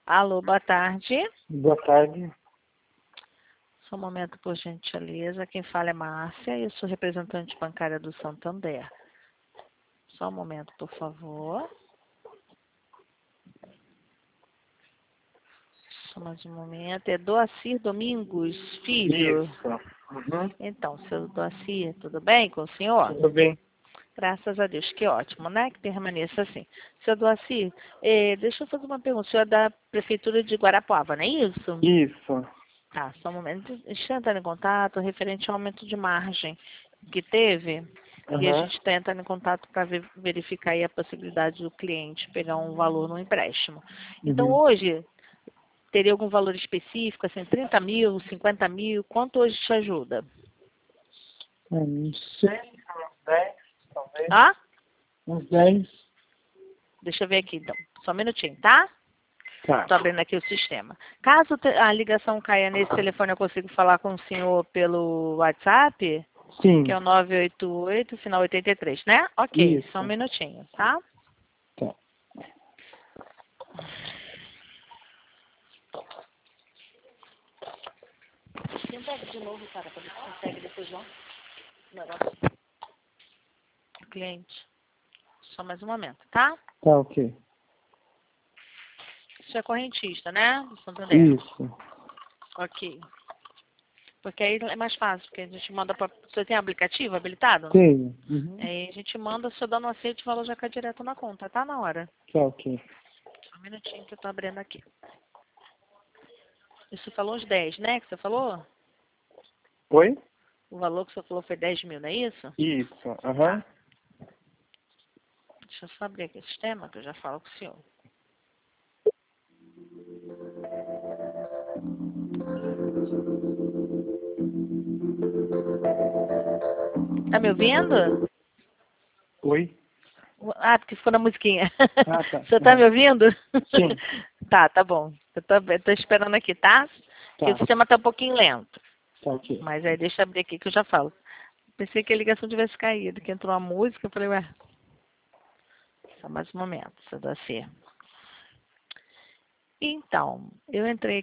Alô, boa tarde. Boa tarde. Só um momento, por gentileza. Quem fala é Márcia, eu sou representante bancária do Santander. Só um momento, por favor. Só mais um momento. É Doacir Domingos Filho. Isso. Uhum. Então, seu Doacir, tudo bem com o senhor? Tudo bem? Graças a Deus, que ótimo, né? Que permaneça assim. Seu Doacir, deixa eu fazer uma pergunta. O senhor é da Prefeitura de Guarapuava, não é isso? Isso. Tá, só um momento. Deixa eu entrar em contato referente ao aumento de margem que teve. E a Uhum. gente está entrando em contato para verificar aí a possibilidade do cliente pegar um valor no empréstimo. Então, Uhum. hoje, teria algum valor específico, assim, 30 mil, 50 mil? Quanto hoje te ajuda? Não sei, uns 10, talvez. Ah? Uns 10. Deixa eu ver aqui, então. Só um minutinho, tá? Tá. Estou abrindo aqui o sistema. Caso a ligação caia nesse telefone, eu consigo falar com o senhor pelo WhatsApp, Sim. que é o 988, final 83, né? Ok, Isso. só um minutinho, tá? Tá. Tenta de novo, cara, para ver se consegue depois não. Negócio. Cliente. Só mais um momento, tá? Tá, ok. Isso é correntista, né? Do Santander. Isso. Ok. Porque aí é mais fácil, porque a gente manda para... Você tem aplicativo habilitado? Tenho. Uhum. Aí a gente manda, se eu dando aceite, o valor já cai direto na conta, tá? Na hora. Tá, ok. Só um minutinho que eu tô abrindo aqui. Isso falou uns 10, né? Que você falou? Oi? O valor que você falou foi 10 mil, não é isso? Isso. Aham. Tá. Deixa eu só abrir aqui o sistema, que eu já falo com o senhor. Tá me ouvindo? Oi? Ah, porque ficou na musiquinha. Ah, tá. O senhor tá Uhum. me ouvindo? Sim. Tá bom. Eu tô esperando aqui, tá? Que o Tá. sistema tá um pouquinho lento. Tá, ok. Mas aí deixa eu abrir aqui que eu já falo. Pensei que a ligação tivesse caído, que entrou uma música, eu falei, ué. Só mais um momento, seu dossiê. Então, eu entrei